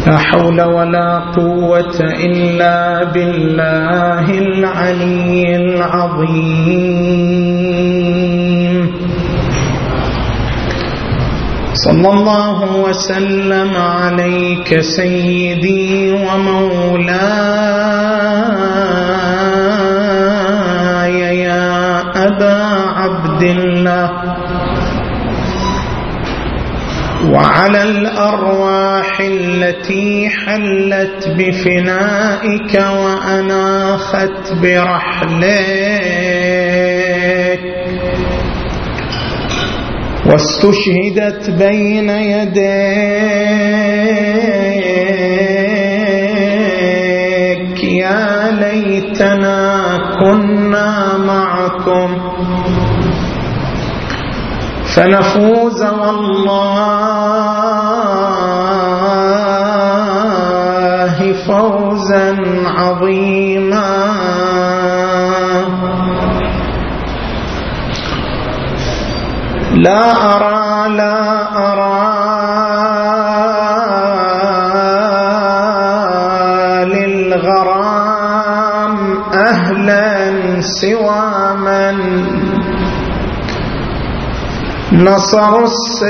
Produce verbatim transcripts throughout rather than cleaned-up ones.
لا حول ولا قوة إلا بالله العلي العظيم. صلى الله وسلم عليك سيدي ومولاي يا أبا عبد الله، وعلى الأرواح التي حلت بفنائك وأناخت برحلك واستشهدت بين يديك. يا ليتنا كنا معكم فنفوز والله فوزا عظيما. لا أرى لا أرى للغرام أهلا سوى من نصر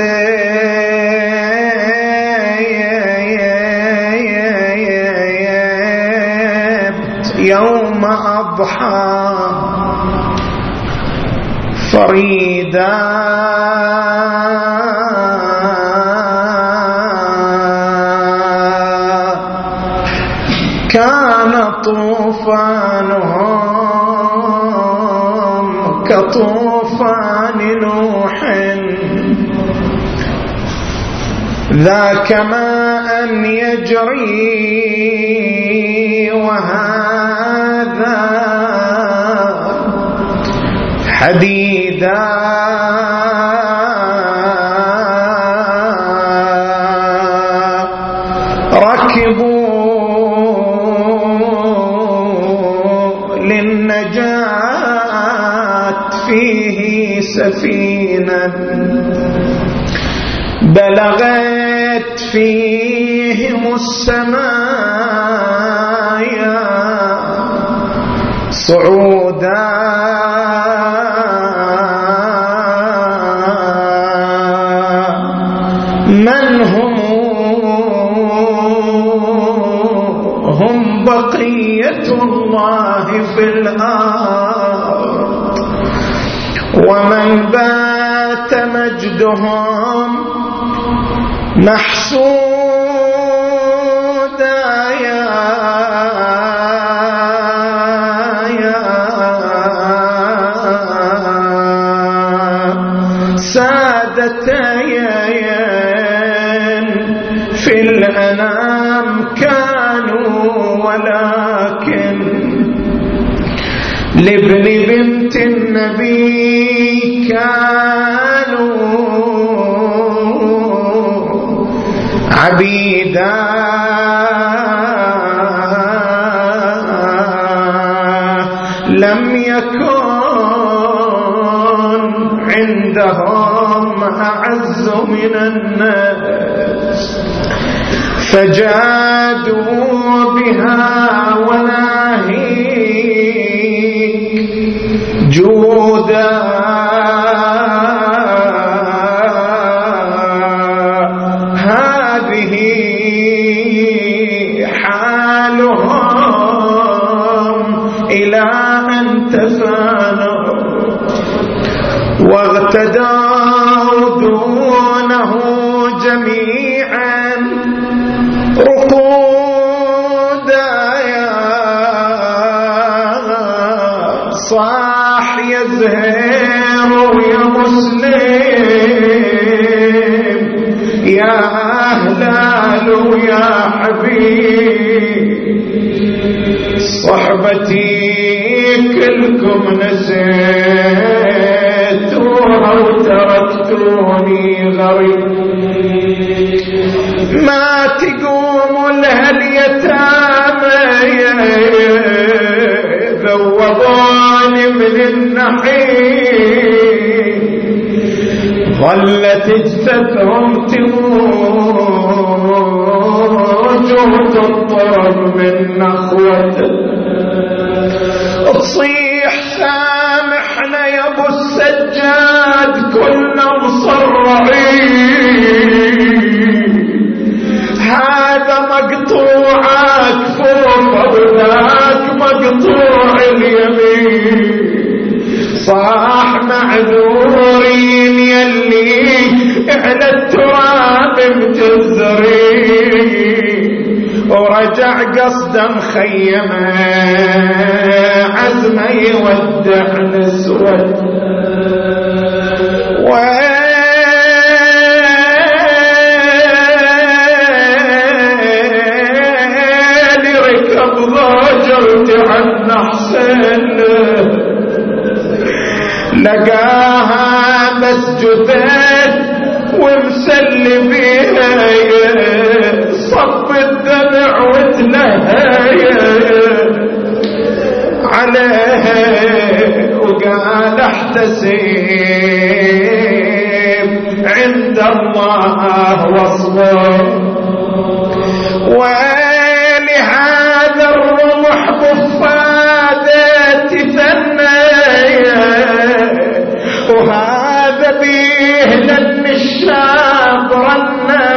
السيف يوم أضحى فريدا. كان طوفانهم كطوفان نوح ذاك ماء يجري وهذا حديدا. ركبوا للنجاة فيه سفينة بلغت فيهم السمايا صعودا. من هم؟ هم بقية الله في الأرض، ومن بات مجدهم محسودا. يا يا سادتي في الأنام كانوا، ولكن لابن بنت النبي كانوا عبيدا. لم يكن عندهم أعز من الناس فجادوا بها وناهيك جودا. هذه حالهم إلى أن تفانوا واغتدوا دونه جميعا رقودا. يا صاح يا زهير ويا مسلم يا هلال ويا حبيب صحبتي كلكم نسيتوها وتركتوني غريب. ما تقوموا لها اليتامى ذوبوني من النحيم ظلت اجثثهم تموج تضطرب من نخوته، تصيح سامحنا يا ابو السجاد كلنا مصرعين، هذا مقطوع كفوف وذاك مقطوع اليمين، صاح معذورين يلي على التراب مجزرين، ورجع قصد مخيمه عزمه يودع نسوه، ويلي ركب ضاجرت عن حسين لقاها مسجدين ومسلي بيها صب الدمع وتلهايا عليها، وقال احتسب عند الله واصبر، ولهذا الرمح بفادة ثنايا، وهذا بيه لن الشاب رنا،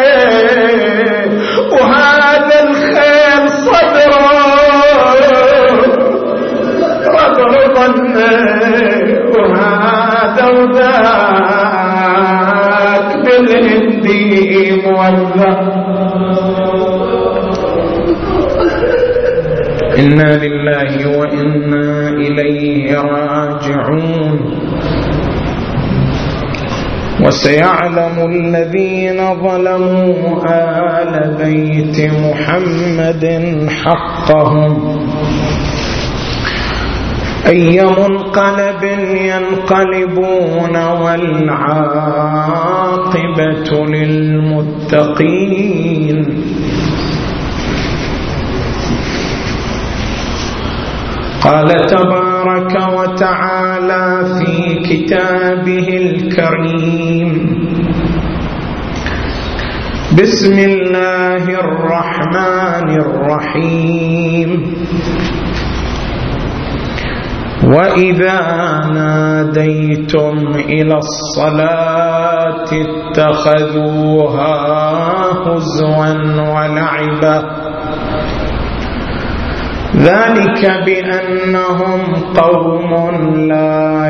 وهذا الخيل صدره ربر ظنه، وهذا وذاك بالهندي موظف. إنا لله وإنا إليه راجعون. وسيعلم الذين ظلموا آل بيت محمد حقهم أي منقلب ينقلبون والعاقبة للمتقين. قال تبارك وتعالى في كتابه الكريم: بسم الله الرحمن الرحيم. وإذا ناديتم إلى الصلاة اتخذوها هزوا ولعبا ذلك بأنهم قوم لا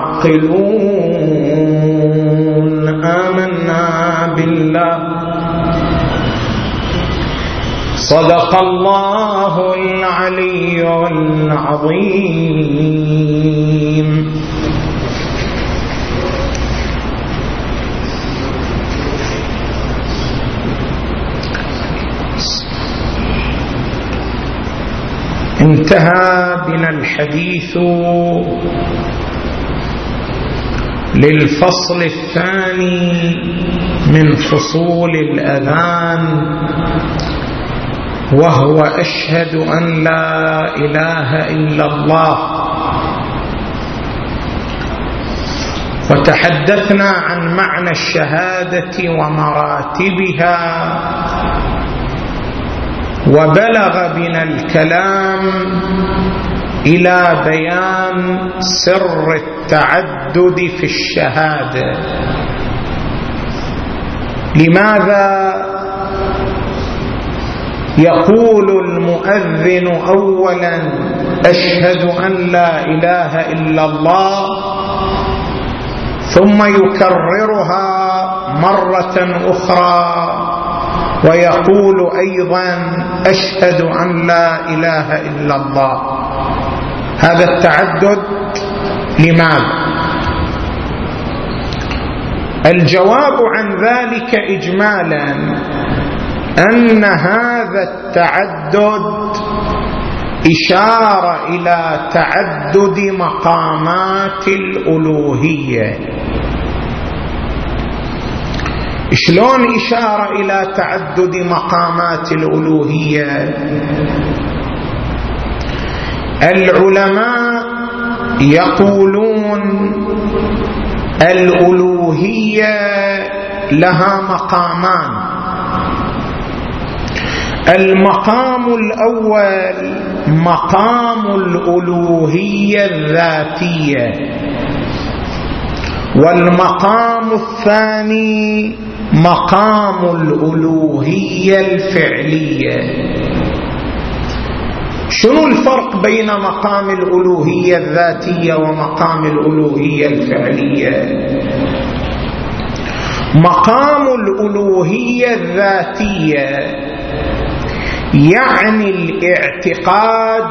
يعقلون. آمنا بالله. صدق الله العلي العظيم. انتهى بنا الحديث للفصل الثاني من فصول الأذان، وهو أشهد أن لا إله إلا الله. وتحدثنا عن معنى الشهادة ومراتبها، وبلغ بنا الكلام إلى بيان سر التعدد في الشهادة. لماذا يقول المؤذن أولا أشهد أن لا إله إلا الله، ثم يكررها مرة أخرى ويقول أيضا أشهد أن لا إله إلا الله؟ هذا التعدد لماذا؟ الجواب عن ذلك إجمالا أن هذا التعدد إشارة إلى تعدد مقامات الألوهية. شلون إشارة إلى تعدد مقامات الألوهية؟ العلماء يقولون الألوهية لها مقامان. المقام الأول مقام الألوهية الذاتية، والمقام الثاني مقام الألوهية الفعلية. شنو الفرق بين مقام الألوهية الذاتية ومقام الألوهية الفعلية؟ مقام الألوهية الذاتية يعني الاعتقاد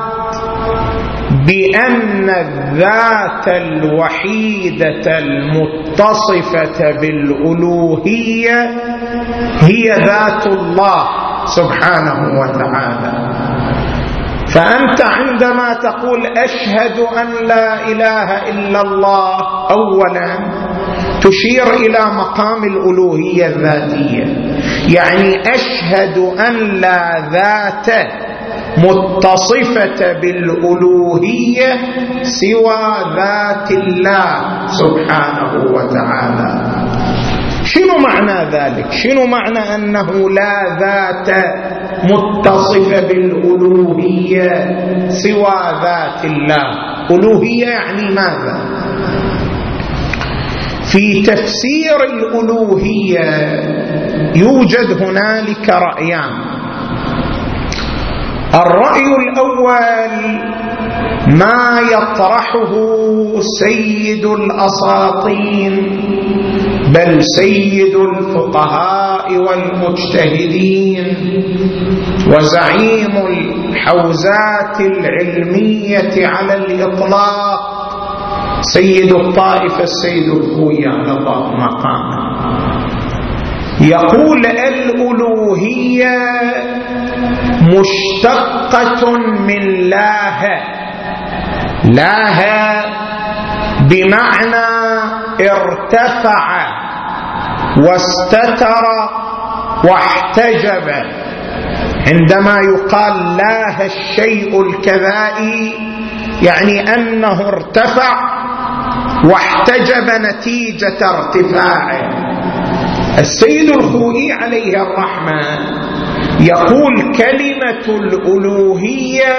بأن الذات الوحيدة المتصفة بالألوهية هي ذات الله سبحانه وتعالى. فأنت عندما تقول أشهد أن لا إله إلا الله أولا تشير إلى مقام الألوهية الذاتية، يعني أشهد أن لا ذات متصفة بالألوهية سوى ذات الله سبحانه وتعالى. شنو معنى ذلك؟ شنو معنى أنه لا ذات متصفة بالألوهية سوى ذات الله؟ ألوهية يعني ماذا؟ في تفسير الألوهية يوجد هنالك رأيان. الرأي الأول ما يطرحه سيد الأساطين بل سيد الفقهاء والمجتهدين وزعيم الحوزات العلمية على الإطلاق سيد الطائفة السيد الخوئي على الله مقامه، يقول الألوهية مشتقة من لاه. لاه بمعنى ارتفع واستتر واحتجب. عندما يقال لاه الشيء الكذائي يعني أنه ارتفع واحتجب نتيجة ارتفاعه. السيد الخوئي عليه الرحمة يقول كلمة الألوهية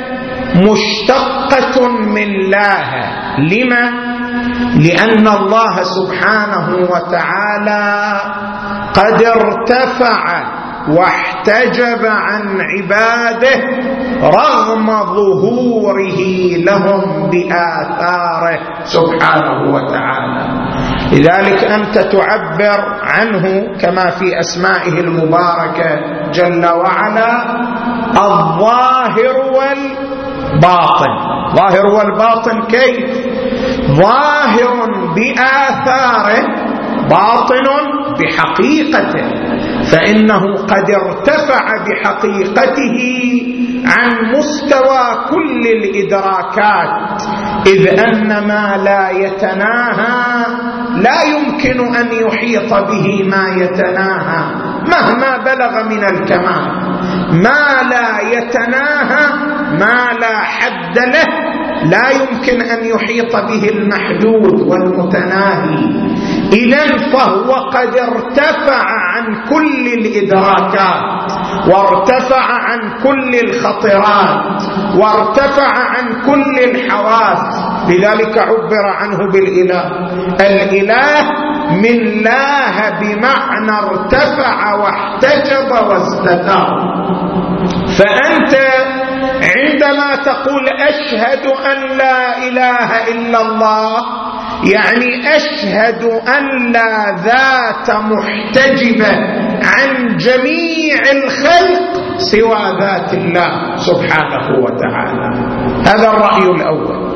مشتقة من لاه. لما؟ لأن الله سبحانه وتعالى قد ارتفع واحتجب عن عباده رغم ظهوره لهم بآثاره سبحانه وتعالى. لذلك أنت تعبر عنه كما في أسمائه المباركة جل وعلا الظاهر والباطن. ظاهر والباطن كيف؟ ظاهر بآثاره باطن بحقيقته، فإنه قد ارتفع بحقيقته عن مستوى كل الإدراكات، إذ أن ما لا يتناهى لا يمكن أن يحيط به ما يتناهى مهما بلغ من الكمال. ما لا يتناهى ما لا حد له لا يمكن أن يحيط به المحدود والمتناهي. إذن فهو قد ارتفع عن كل الإدراكات وارتفع عن كل الخطرات وارتفع عن كل الحواس، لذلك عبر عنه بالإله. الإله من لاه بمعنى ارتفع واحتجب واستتر. فأنت عندما تقول أشهد أن لا إله إلا الله يعني أشهد أن لا ذات محتجبة عن جميع الخلق سوى ذات الله سبحانه وتعالى. هذا الرأي الأول.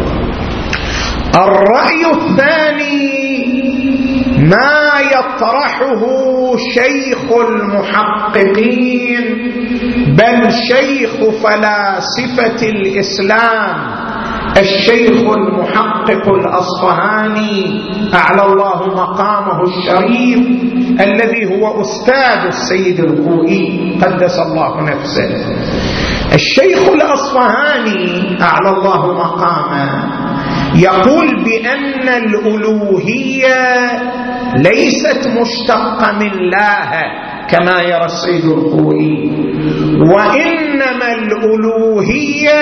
الرأي الثاني ما يطرحه شيخ المحققين بل شيخ فلاسفة الإسلام الشيخ المحقق الأصفهاني أعلى الله مقامه الشريف الذي هو أستاذ السيد الخوئي قدس الله نفسه. الشيخ الأصفهاني أعلى الله مقامه يقول بأن الألوهية ليست مشتقة من لاه، كما يرى السيد الخوئي. وإنما الألوهية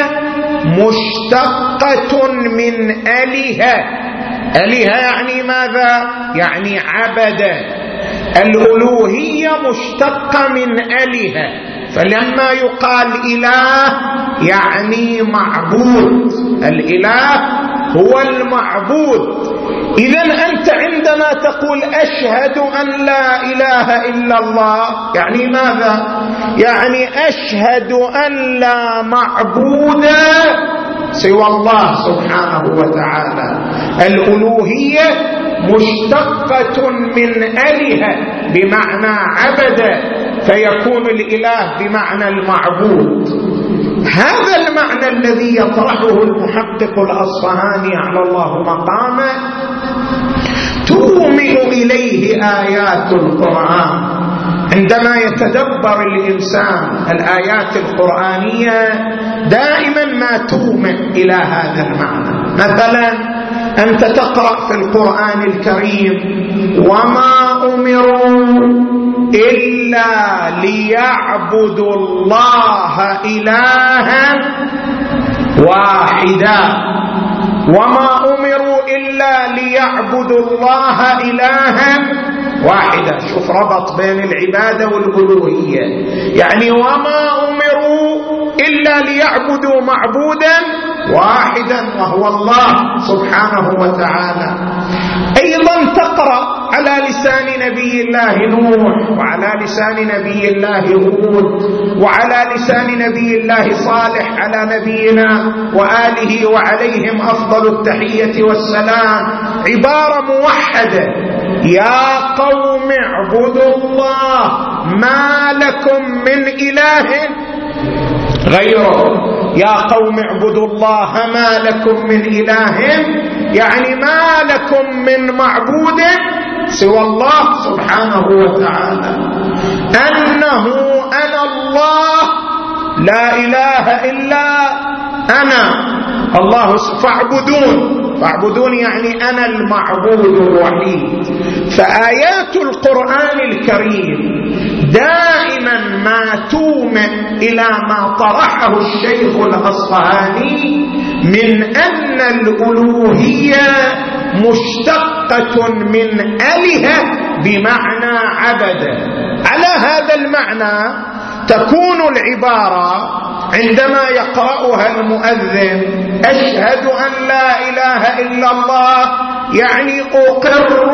مشتقة من أله. أله يعني ماذا؟ يعني عبد. الألوهية مشتقة من أله، فلما يقال إله يعني معبود، الإله هو المعبود. إذن أنت عندما تقول أشهد أن لا إله إلا الله يعني ماذا؟ يعني أشهد أن لا معبود سوى الله سبحانه وتعالى. الألوهية مشتقة من أله بمعنى عبد، فيكون الإله بمعنى المعبود. هذا المعنى الذي يطرحه المحقق الأصفهاني على الله مقامه تومئ إليه آيات القرآن. عندما يتدبر الإنسان الآيات القرآنية دائما ما تومئ إلى هذا المعنى. مثلا أنت تقرأ في القرآن الكريم وما أمروا إلا ليعبدوا الله إلها واحدا، وما أمروا إلا ليعبدوا الله إلها واحدا. شوف ربط بين العبادة والألوهية، يعني وما أمروا إلا ليعبدوا معبودا واحدا وهو الله سبحانه وتعالى. أيضا تقرأ على لسان نبي الله نوح، وعلى لسان نبي الله هود، وعلى لسان نبي الله صالح على نبينا وآله وعليهم أفضل التحية والسلام، عبارة موحدة: يا قوم اعبدوا الله ما لكم من إله غيره. يا قوم اعبدوا الله ما لكم من إله، يعني ما لكم من معبود سوى الله سبحانه وتعالى. أنه أنا الله لا إله إلا أنا الله فاعبدون. فاعبدون يعني أنا المعبود الوحيد. فآيات القرآن الكريم دائما ما تومئ إلى ما طرحه الشيخ الأصفهاني من أن الألوهية مشتقة من أله بمعنى عبد. على هذا المعنى تكون العبارة عندما يقرأها المؤذن أشهد أن لا إله إلا الله، يعني أقر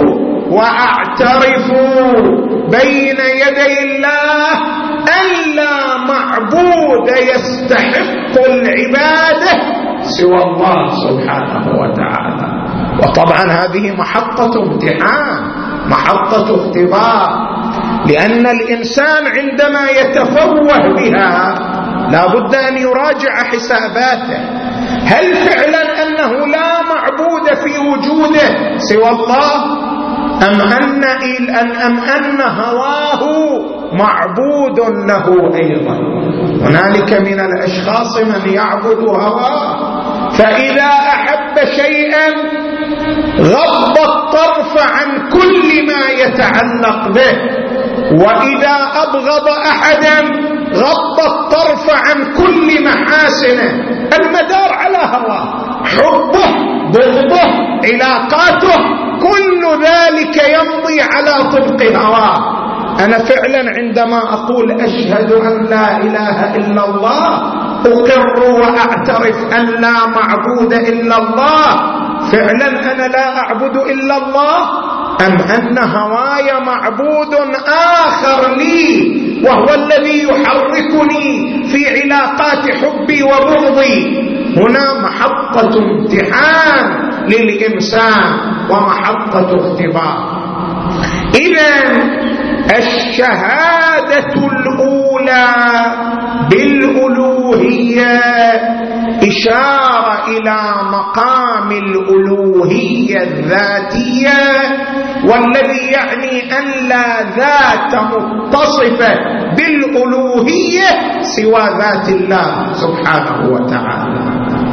وأعترف بين يدي الله أن لا معبود يستحق العبادة سوى الله سبحانه وتعالى. وطبعا هذه محطة امتحان، محطة اختبار، لأن الإنسان عندما يتفوه بها لا بد أن يراجع حساباته. هل فعلا أنه لا معبود في وجوده سوى الله، أم أن, أم أن هواه معبود له أيضا؟ هنالك من الأشخاص من يعبد هواه، فإذا أحب شيئا غض الطرف عن كل ما يتعلق به، وإذا أبغض أحدا غض الطرف عن كل محاسنه. المدار على هواه، حبه، بغضه، علاقاته، كل ذلك يمضي على طبق هواه. أنا فعلا عندما أقول أشهد أن لا إله إلا الله أقر وأعترف أن لا معبود إلا الله، فعلا أنا لا أعبد إلا الله، أم أن هواي معبود آخر لي وهو الذي يحركني في علاقات حبي وبغضي؟ هنا محطة امتحان للإنسان ومحطة اختبار. إذن الشهادة الأولى بالألوهية إشارة إلى مقام الألوهية الذاتية، والذي يعني أن لا ذات متصفة بالألوهية سوى ذات الله سبحانه وتعالى.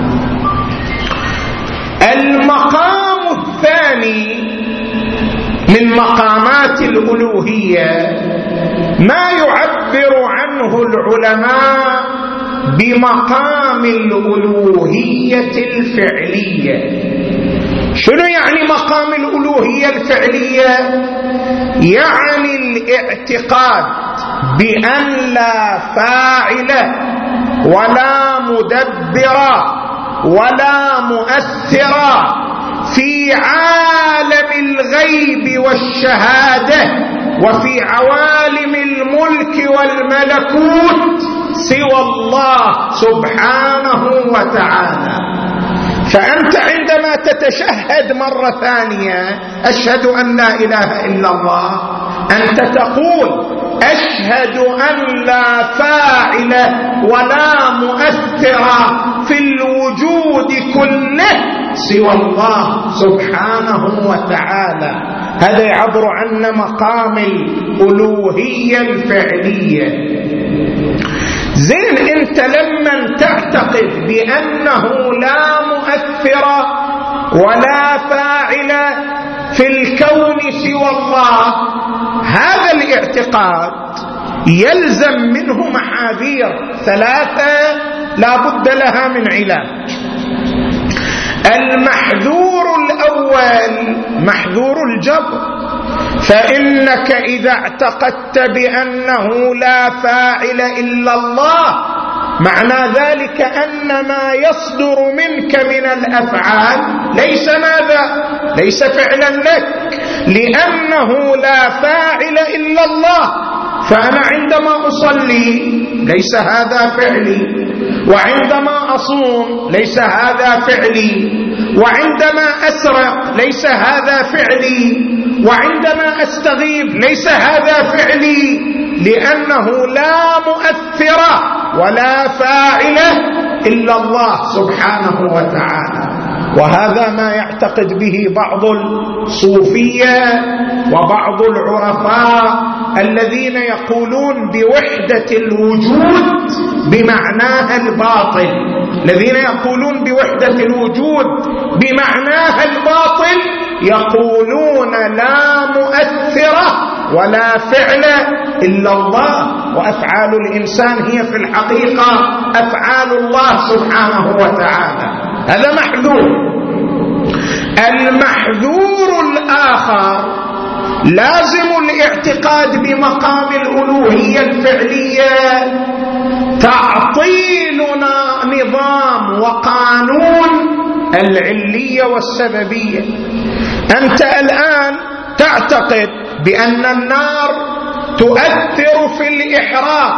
المقام الثاني من مقامات الألوهية ما يعبر عنه العلماء بمقام الألوهية الفعلية. شنو يعني مقام الألوهية الفعلية؟ يعني الاعتقاد بأن لا فاعل ولا مدبر ولا مؤثر في عالم الغيب والشهادة وفي عوالم الملك والملكوت سوى الله سبحانه وتعالى. فأنت عندما تتشهد مرة ثانية أشهد أن لا إله إلا الله، أنت تقول أشهد أن لا فاعل ولا مؤثر في الوجود كله سوى الله سبحانه وتعالى. هذا يعبر عن مقام الألوهية الفعلية. زين، انت لما تعتقد بأنه لا مؤثر ولا فاعل في الكون سوى الله، هذا الاعتقاد يلزم منه محاذير ثلاثة لا بد لها من علاج. المحذور الأول محذور الجبر، فإنك إذا اعتقدت بأنه لا فاعل إلا الله معنى ذلك أن ما يصدر منك من الأفعال ليس ماذا؟ ليس فعلا لك، لأنه لا فاعل إلا الله. فأنا عندما أصلي ليس هذا فعلي، وعندما أصوم ليس هذا فعلي، وعندما أسرق ليس هذا فعلي، وعندما أستغيب ليس هذا فعلي، لأنه لا مؤثر ولا فاعل إلا الله سبحانه وتعالى. وهذا ما يعتقد به بعض الصوفية وبعض العرفاء الذين يقولون بوحدة الوجود بمعناها الباطل، الذين يقولون بوحدة الوجود بمعناها الباطل يقولون لا مؤثر ولا فعل إلا الله، وأفعال الإنسان هي في الحقيقة أفعال الله سبحانه وتعالى. هذا محذور. المحذور الآخر لازم الاعتقاد بمقام الألوهية الفعلية، تعطيلنا نظام وقانون العلية والسببية. أنت الآن تعتقد بأن النار تؤثر في الإحراق،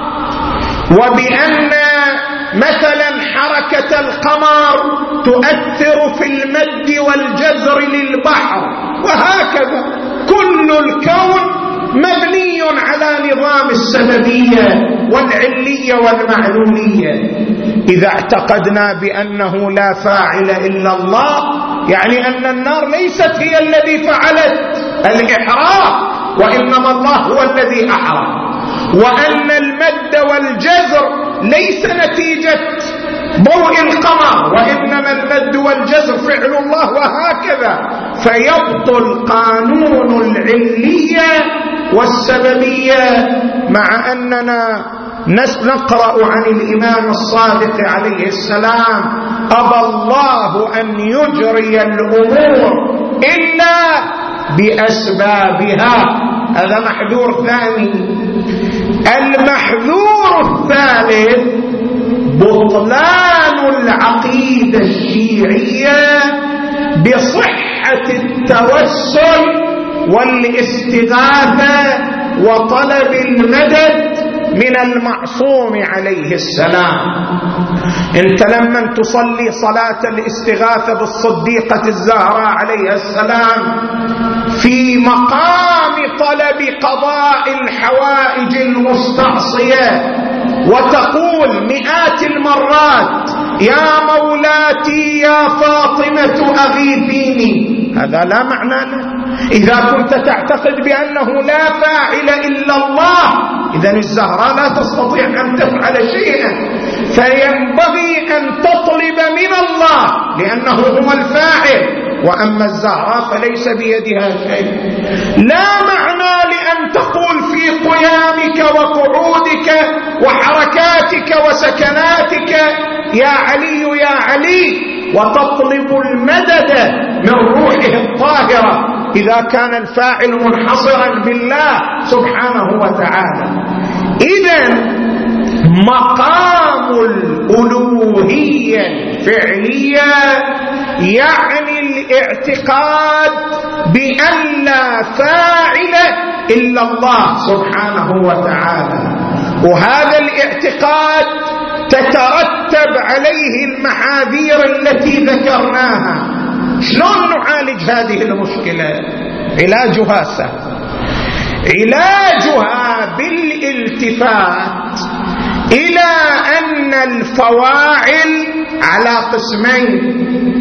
وبأن مثلا حركة القمر تؤثر في المد والجزر للبحر، وهكذا كل الكون مبني على نظام السببية والعلية والمعلومية. إذا اعتقدنا بأنه لا فاعل إلا الله يعني أن النار ليست هي الذي فعلت الإحراق، وإنما الله هو الذي أحرق، وأن المد والجزر ليس نتيجة ضوء القمر، وإنما المد والجزر فعل الله، وهكذا. فيبطل قانون العلية والسببية. مع أننا نقرأ عن الإمام الصادق عليه السلام أبى الله أن يجري الأمور إلا بأسبابها. هذا محذور ثاني. المحذور الثالث بطلان العقيدة الشيعية بصحة التوسل والاستغاثة وطلب المدد من المعصوم عليه السلام. انت لما تصلي صلاة الاستغاثة بالصديقة الزهراء عليها السلام في مقام طلب قضاء الحوائج المستعصية، وتقول مئات المرات يا مولاتي يا فاطمة أغيثيني، هذا لا معنى له. إذا كنت تعتقد بأنه لا فاعل إلا الله، إذن الزهراء لا تستطيع أن تفعل شيئا، فينبغي أن تطلب من الله لأنه هو الفاعل، وأما الزهراء فليس بيدها شيء. لا معنى لأن تقول في قيامك وقعودك وحركاتك وسكناتك يا علي يا علي، وتطلب المدد من روحه الطاهرة إذا كان الفاعل منحصرا بالله سبحانه وتعالى. إذن مقام الألوهية الفعلية يعني الاعتقاد بأن لا فاعل إلا الله سبحانه وتعالى، وهذا الاعتقاد تترتب عليه المحاذير التي ذكرناها. شلون نعالج هذه المشكلة؟ علاجها سهل، علاجها بالالتفات إلى أن الفواعل على قسمين،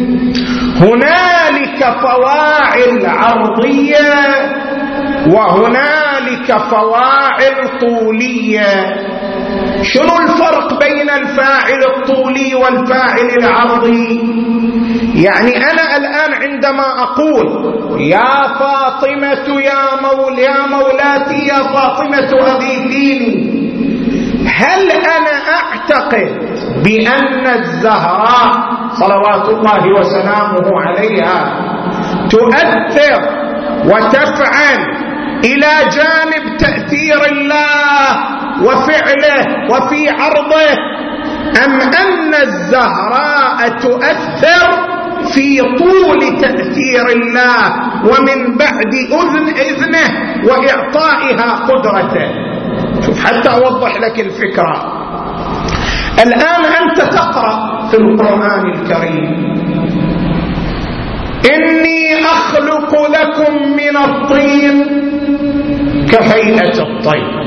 هنالك فواعل عرضية وهنالك فواعل طولية. شنو الفرق بين الفاعل الطولي والفاعل العرضي؟ يعني أنا الآن عندما أقول يا فاطمة يا مول يا مولاتي يا فاطمة أغيثيني، هل أنا أعتقد بأن الزهراء صلوات الله وسلامه عليها تؤثر وتفعل إلى جانب تأثير الله وفعله وفي عرضه، أم أن الزهراء تؤثر في طول تأثير الله ومن بعد أذن إذنه وإعطائها قدرته؟ شوف حتى أوضح لك الفكرة. الآن أنت تقرأ في القرآن الكريم إني أخلق لكم من الطين كهيئة الطير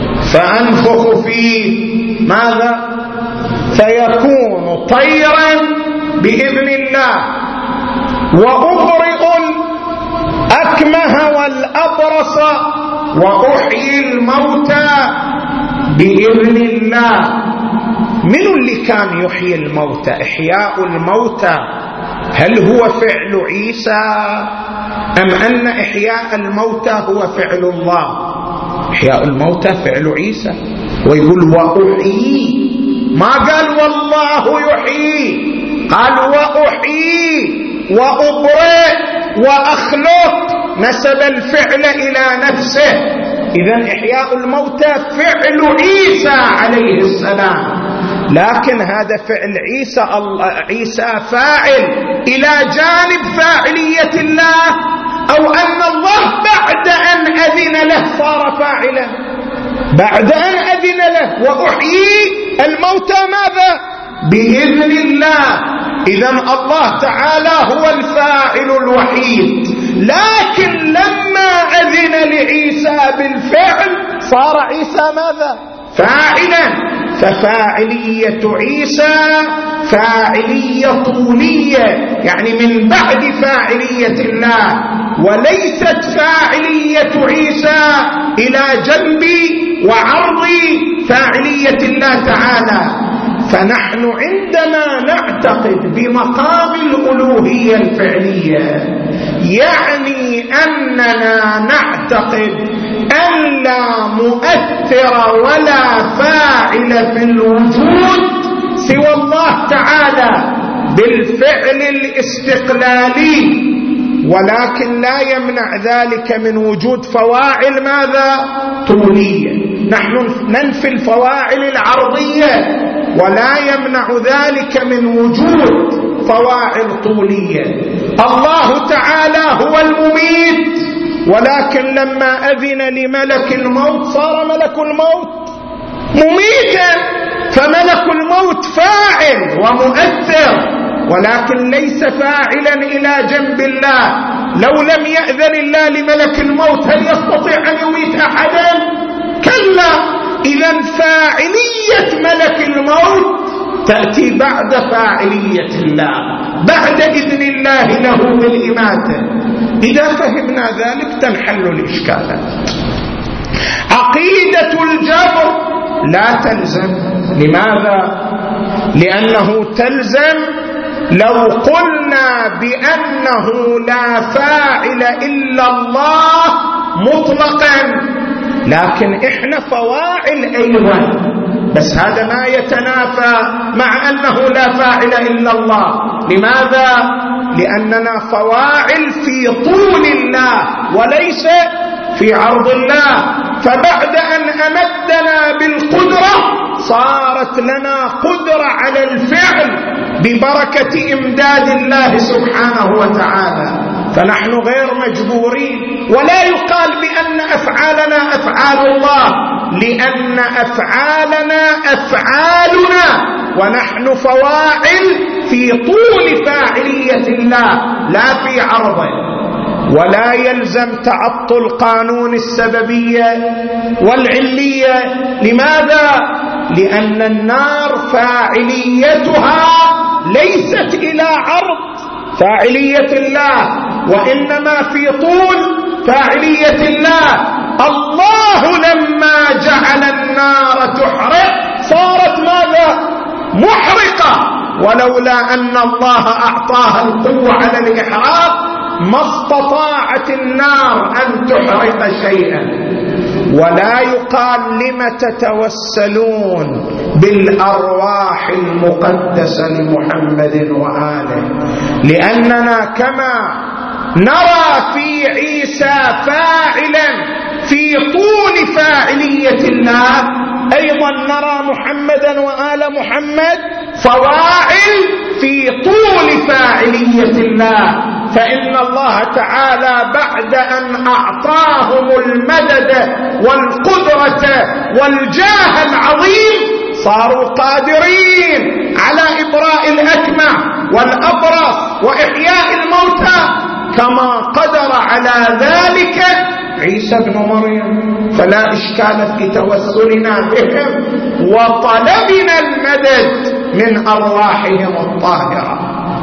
فأنفخ فيه ماذا؟ فيكون طيرا بإذن الله، وأبرئ الأكمه والأبرص وأحيي الموتى بإذن الله. من اللي كان يحيي الموتى؟ إحياء الموتى هل هو فعل عيسى أم أن إحياء الموتى هو فعل الله؟ إحياء الموتى فعل عيسى، ويقول وأحيي، ما قال والله يحيي، قال وأحيي وأبرئ وأخلق، نسب الفعل إلى نفسه. إذن إحياء الموتى فعل عيسى عليه السلام، لكن هذا فعل عيسى عيسى فاعل إلى جانب فاعلية الله، أو أن الله بعد أن أذن له صار فاعلا، بعد أن أذن له وأحيي الموتى ماذا؟ بإذن الله. إذن الله تعالى هو الفاعل الوحيد، لكن لما أذن لعيسى بالفعل صار عيسى ماذا؟ فاعلا. ففاعلية عيسى فاعلية طولية، يعني من بعد فاعلية الله، وليست فاعلية عيسى إلى جنب وعرض فاعلية الله تعالى. فنحن عندما نعتقد بمقام الألوهية الفعلية يعني أننا نعتقد أن لا مؤثر ولا فاعل في الوجود سوى الله تعالى بالفعل الاستقلالي، ولكن لا يمنع ذلك من وجود فواعل ماذا؟ طولية. نحن ننفي الفواعل العرضية، ولا يمنع ذلك من وجود فواعل طولية. الله تعالى هو المميت، ولكن لما أذن لملك الموت صار ملك الموت مميتا، فملك الموت فاعل ومؤثر، ولكن ليس فاعلا إلى جنب الله. لو لم يأذن الله لملك الموت هل يستطيع أن يميت أحدا؟ كلا. إذن فاعلية ملك الموت تأتي بعد فاعلية الله، بعد إذن الله له بالإماتة. إذا فهمنا ذلك تنحل الإشكالات. عقيدة الجبر لا تلزم. لماذا؟ لأنه تلزم لو قلنا بأنه لا فاعل إلا الله مطلقا، لكن إحنا فواعل أيضا، بس هذا ما يتنافى مع أنه لا فاعل إلا الله. لماذا؟ لأننا فواعل في طول الله وليس في عرض الله. فبعد أن أمدنا بالقدرة صارت لنا قدرة على الفعل ببركة إمداد الله سبحانه وتعالى، فنحن غير مجبورين. ولا يقال بأن أفعالنا أفعال الله، لأن أفعالنا أفعالنا ونحن فواعل في طول فاعلية الله لا في عرضه. ولا يلزم تعطل قانون السببية والعلية. لماذا؟ لأن النار فاعليتها ليست إلى عرض فاعلية الله، وإنما في طول فاعلية الله. الله لما جعل النار تحرق صارت ماذا؟ محرقة. ولولا أن الله أعطاها القوة على الإحراق ما استطاعت النار أن تحرق شيئا. ولا يقال لم تتوسلون بالأرواح المقدسة لمحمد وآله، لأننا كما نرى في عيسى فاعلا في طول فاعلية الله، أيضا نرى محمدا وآل محمد فواعل في طول فاعلية الله. فإن الله تعالى بعد أن أعطاهم المدد والقدرة والجاه العظيم صاروا قادرين على إبراء الأكمه والأبرص وإحياء الموتى كما قدر على ذلك عيسى بن مريم. فلا إشكال في توسلنا بهم وطلبنا المدد من أرواحهم الطاهرة.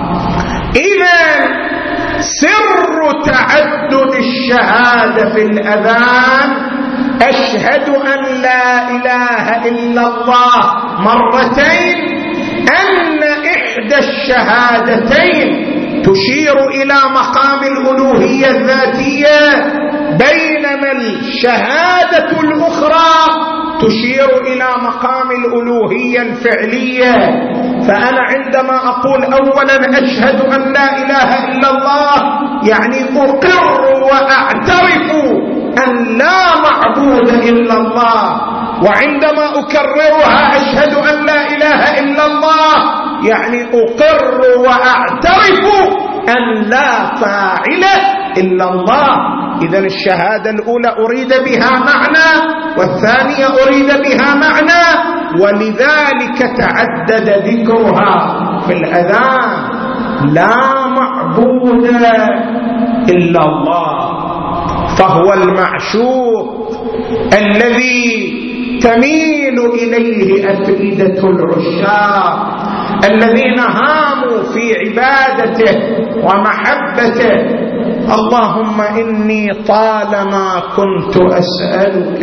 إذن سر تعدد الشهادة في الأذان أشهد أن لا إله إلا الله مرتين، أن إحدى الشهادتين تشير إلى مقام الألوهية الذاتية، بينما الشهادة الأخرى تشير إلى مقام الألوهية الفعلية. فأنا عندما أقول أولا أشهد أن لا إله إلا الله يعني أقر وأعترف أن لا معبود إلا الله، وعندما أكررها أشهد أن لا إله إلا الله يعني أقر وأعترف أن لا فاعل إلا الله. إذن الشهادة الأولى أريد بها معنى والثانية أريد بها معنى، ولذلك تعدد ذكرها في الأذان. لا معبود إلا الله، فهو المعشوق الذي تميل إليه أفئدة العشاق الذين هاموا في عبادته ومحبته. اللهم إني طالما كنت أسألك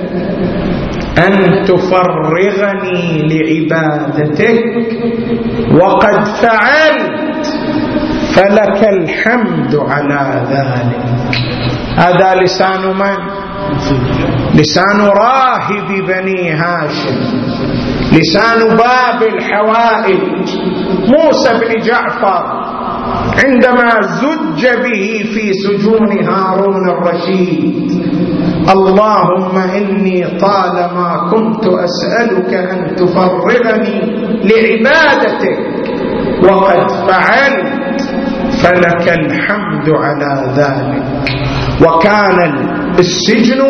أن تفرغني لعبادتك وقد فعلت، فلك الحمد على ذلك. هذا لسان من؟ لسان راهب بني هاشم، لسان باب الحوائج موسى بن جعفر عندما زج به في سجون هارون الرشيد. اللهم إني طالما كنت أسألك أن تفرغني لعبادتك وقد فعلت، فلك الحمد على ذلك. وكان السجن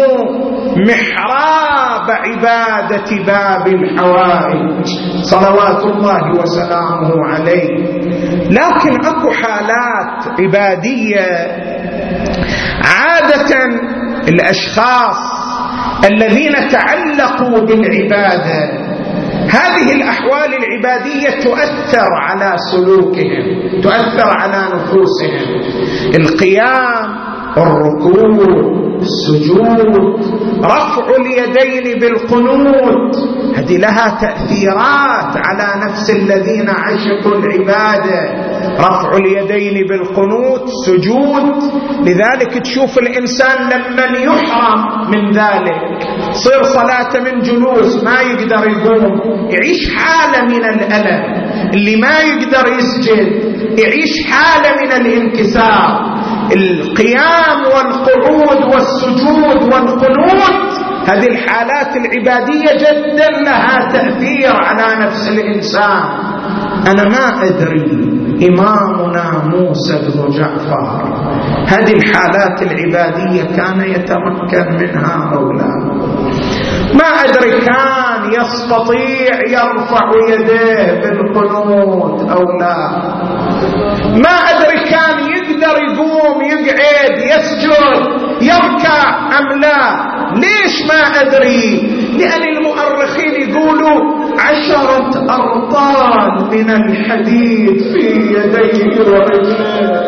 محراب عبادة باب الحوائج صلوات الله وسلامه عليه. لكن أكو حالات عبادية عادة الأشخاص الذين تعلقوا بالعبادة هذه الأحوال العبادية تؤثر على سلوكهم، تؤثر على نفوسهم. القيام، الركوع، السجود، رفع اليدين بالقنوت، هذه لها تأثيرات على نفس الذين عشقوا العبادة. رفع اليدين بالقنوت سجود. لذلك تشوف الإنسان لمن يحرم من ذلك صير صلاة من جلوس ما يقدر يقوم يعيش حالة من الألم، اللي ما يقدر يسجد يعيش حالة من الانكسار. القيام والقعود والسجود والقنوت هذه الحالات العبادية جدا لها تأثير على نفس الإنسان. أنا ما أدري إمامنا موسى بن جعفر هذه الحالات العبادية كان يتمكن منها مولاه، ما أدري كان يستطيع يرفع يديه بالقنوت أو لا، ما أدري كان يقدر يقوم يقعد يسجد يركع أم لا. ليش ما أدري؟ لأن المؤرخين يقولوا عشرة أرطال من الحديد في يديه ورجليه.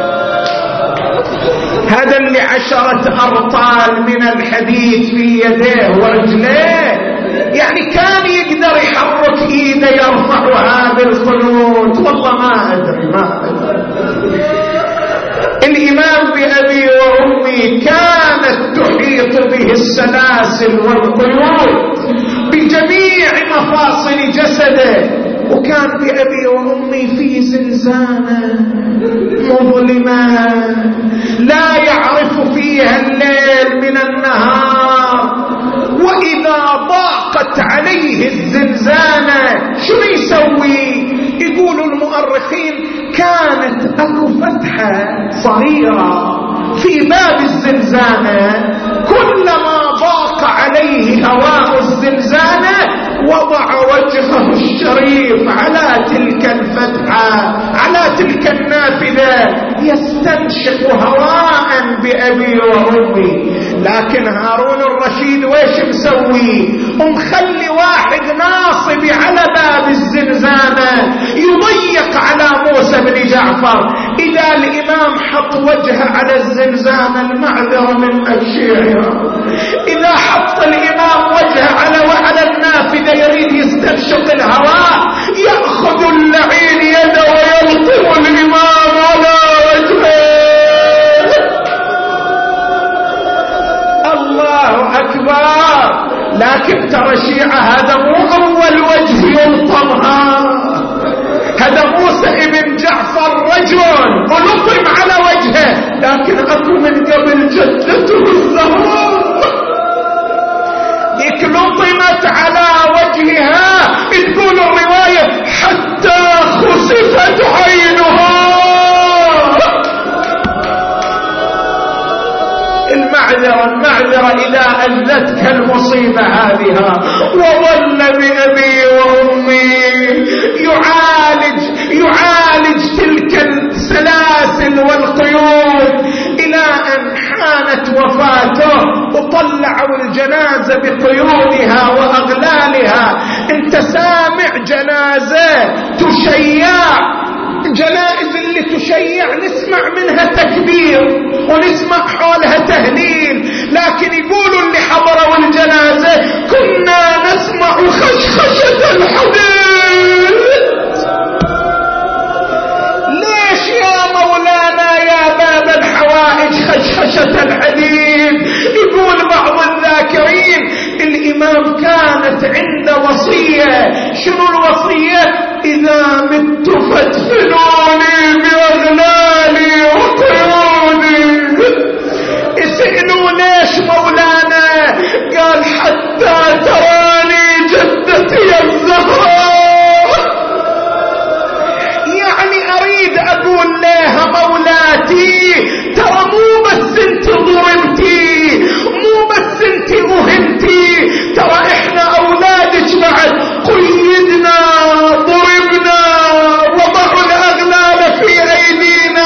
هذا اللي عشرة أرطال من الحديد في يديه ورجليه، يعني كان يقدر يحرك إيده يرفعها بالقنوت. والله ما أدري ما أدري. الإمام بأبي وأمي كانت تحيط به السلاسل والقيود بجميع مفاصل جسده، وكان بأبي وأمي في زنزانة مظلمة لا يعرف فيها الليل من النهار، وإذا ضاقت عليه الزنزانة شو يسوي؟ يقول المؤرخين كانت أكو فتحة صغيرة في باب الزنزانة، كلما ضاق عليه هواء الزنزانة وضع وجهه الشريف على تلك الفتحة على تلك النافذة يستنشق هواء بأبي وأمي. لكن هارون الرشيد ويش مسوي؟ ومخلي واحد ناصب على باب الزنزانة يضيق على موسى بن جعفر. إذا الإمام حط وجهه على الزنزانة المعذرة من الشيعة، إذا حط الإمام وجهه على وعلى النافذة يريد يستنشق الهواء يأخذ اللعين يده ويلطم الإمام على وجهه. الله أكبر. لكن ترى شيعة هذا مو أول وجه يلطمها، هذا موسى ابن جعفر رجل ولطم على وجهه، لكن أكو من قبل جدته الزهراء ذيك لطمت على وجهها، تقول الرواية حتى خسفت عينها. المعذرة المعذرة إذا أذتك المصيبة هذه. وظل بأبي وأمي يعالج يعالج تلك السلاسل والقيود إلى أن حانت وفاته، وطلعوا الجنازة بقيودها وأغلالها. انت سامع جنازة تشيع، الجنائز اللي تشيع نسمع منها تكبير ونسمع حولها تهليل، لكن يقولوا اللي حضروا الجنازة كنا نسمع خشخشة الحديد. ليش يا مولانا يا باب الحوائج خشخشة الحديد؟ يقول بعض الذاكرين الإمام كانت عنده وصية. شنو الوصية؟ إذا مت فادفنوني بأغلالي وقيودي. اسألوا ليش مولانا؟ قال حتى تراني جدتي الزهراء. يعني أريد أقول لها مولاتي ترى مو بس انت ضربتي، مو بس انت أهنتي، ترى احنا أولادك بعد قيدنا ضربنا وضعوا الأغلال في أيدينا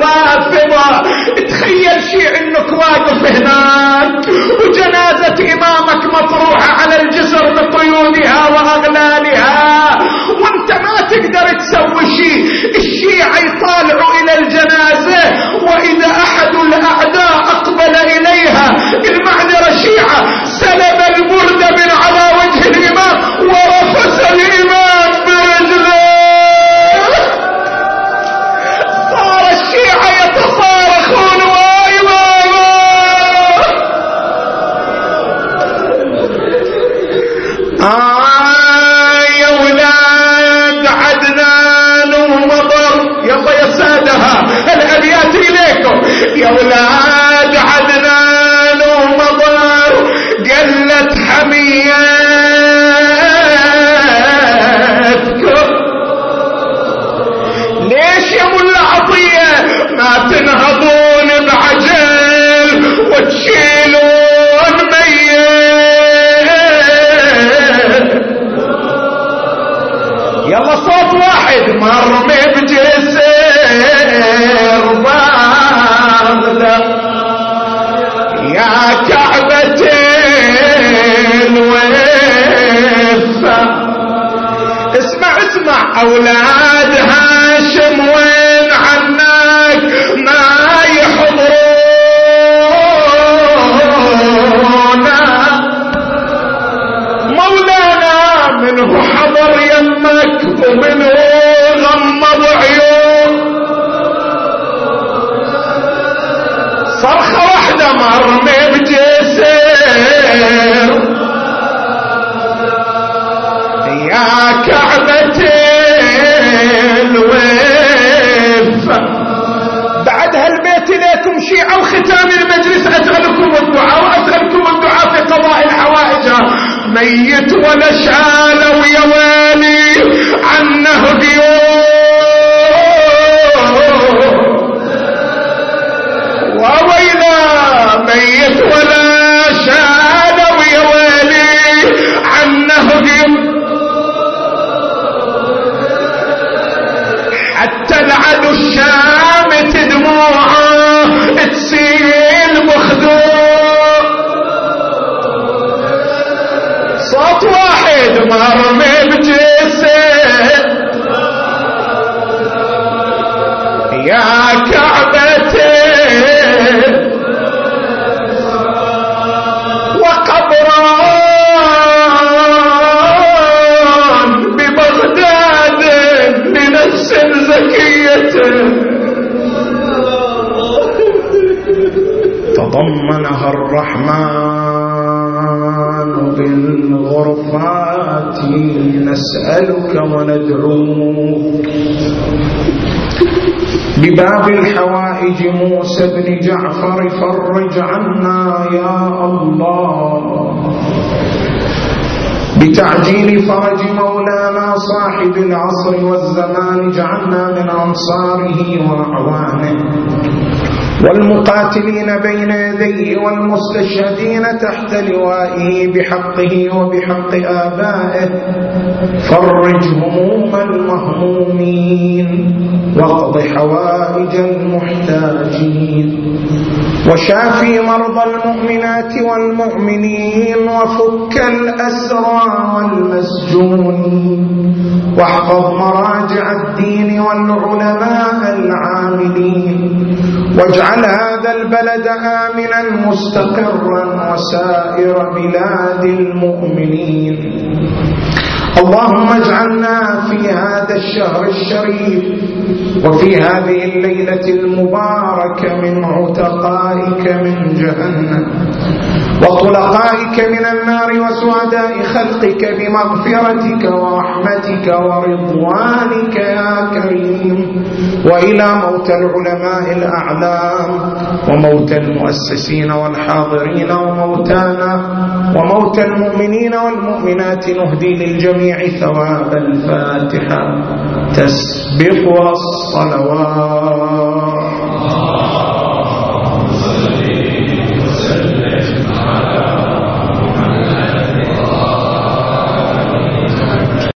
الرافضة. تخيل شيء انك واقف هناك وجنازة امامك مطروحة على الجسر بقيودها واغلالها وانت ما تقدر تسوي شيء. الشيعة يطالعوا الى الجنازة واذا احد الاعداء اقبل اليها، المعذرة شيعة، سلب البردة من على وجه الامام ورفس الامام برجله. صار الشيعة يتصارخون واي واي واي. آه يا ولاد عدنان ومضر، يلا يا سادها الابيات اليكم. يا ولاد عدنان ومضر قلت حمياتكم، ليش يا ملا عطية ما تنهضون بعجل وتشيلون ميت؟ يلا صوت واحد، مرمي بجسر باغدة يا كعبة الوفا. اسمع اسمع اولاد هاشم وين عنك ما يحضرونا، مولانا منه حضر يمك ومنه غمض عيون. صرخة واحدة مرمي بجسر يا كعبة الوفا. بعد هالبيت ليكم شيعة وختام المجلس أسألكم الدعاء وأسألكم الدعاء في قضاء الحوائج. ميت ولا شالوا يا ويلي عنه ديون، وويلا ميت ولا شالوا يا ويلي عنه ديون. حتى العدو الشامت دموعه تسيل مخدوع. صوت واحد مرمي بجسد يا كعبة وقبران ببغداد بنفس زكية تضمنها الرحمن بالغرفات. نسألك وندعوك بباب الحوائج موسى بن جعفر فرج عنا يا الله، بتعجيل فرج مولانا صاحب العصر والزمان اجعلنا من أنصاره وأعوانه والمقاتلين بين يديه والمستشهدين تحت لوائه بحقه وبحق آبائه. فرج هموم المهمومين واقض حوائج المحتاجين وشافي مرضى المؤمنات والمؤمنين وفك الأسرى والمسجونين واحفظ مراجع الدين والعلماء العاملين واجعل هذا البلد آمنا مستقرا وسائر بلاد المؤمنين. اللهم اجعلنا في هذا الشهر الشريف وفي هذه الليلة المباركة من عتقائك من جهنم وطلقائك من النار وسعداء خلقك بمغفرتك ورحمتك ورضوانك يا كريم. وإلى موتى العلماء الأعلام وموتى المؤسسين والحاضرين وموتانا وموتى المؤمنين والمؤمنات نهدي للجميع ثواب الفاتحة تسبقها الصلوات.